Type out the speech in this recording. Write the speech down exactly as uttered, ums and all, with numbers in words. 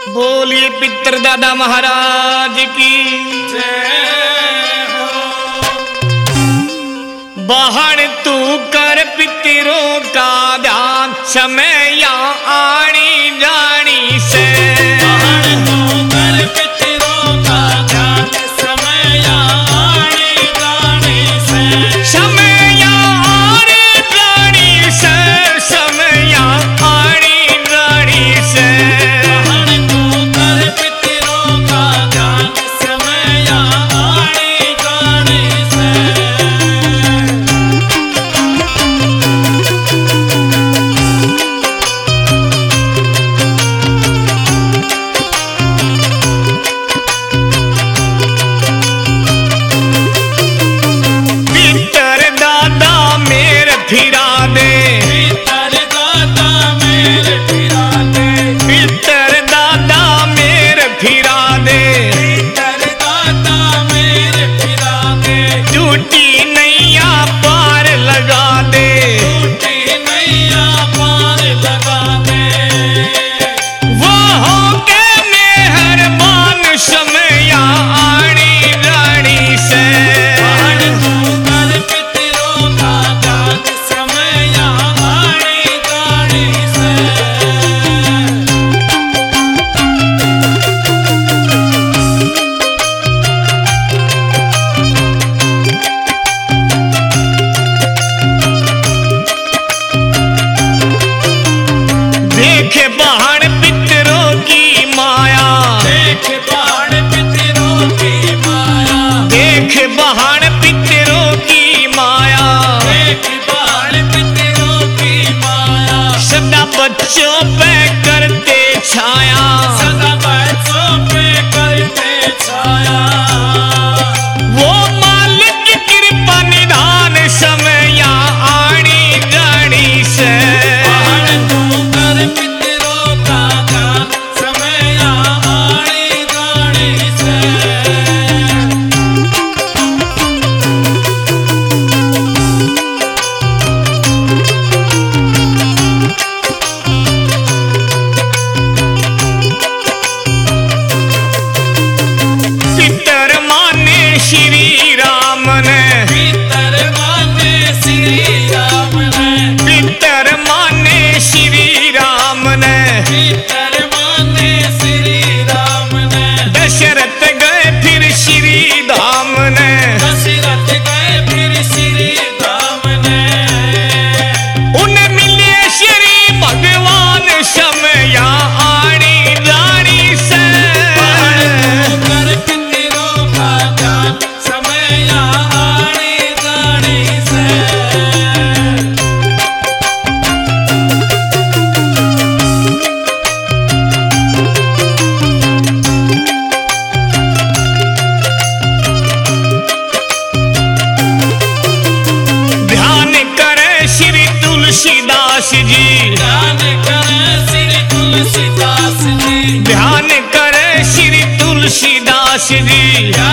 बोलिए पितर दादा महाराज की बहन तू कर पितरों का ध्यान समय या आनी जानी से बहन तू कर पितरों का ध्यान समय या आनी जानी से समय या आनी जानी से समय या आनी जानी से बहन तू कर पितरों का ध्यान समय या आनी जानी से पितर दादा मेर फिरा दे पितर दादा मेरे फिरा दे पितर दादा मेर फिरा दे पितर दादा मेरे फिरा दे टूटी नैया पार लगा दे टूटी नैया पार लगा दे वो हो के मेहरबान समया आनी रानी से बहन तू कर पितरों का ध्यान समय या आनी जानी से देख बहन पितरों की माया देख बहन पितरों की माया देख बहन पितरों की माया देख बहन पितरों की माया सदा बच्चों पे करते छाया सदा बच्चों पे करते छाया वो मालिक की कृपा निधान समया आनी जानी से बहन तू कर पितरों का ध्यान समय या आनी जानी से पितर माने श्री राम ने पितर माने श्री राम ने पितर माने श्री राम ने पितर माने श्री राम ने दशरथ गए फिर श्री धाम ने दशरथ गए फिर श्री राम ने उन्हें मिले श्री भगवान समया आनी जानी से कर पितरों का ध्यान समय या आनी जानी से ध्यान करे श्री तुलसीदास जी ध्यान करें श्री तुलसीदास जी ध्यान करे श्री तुलसीदास जी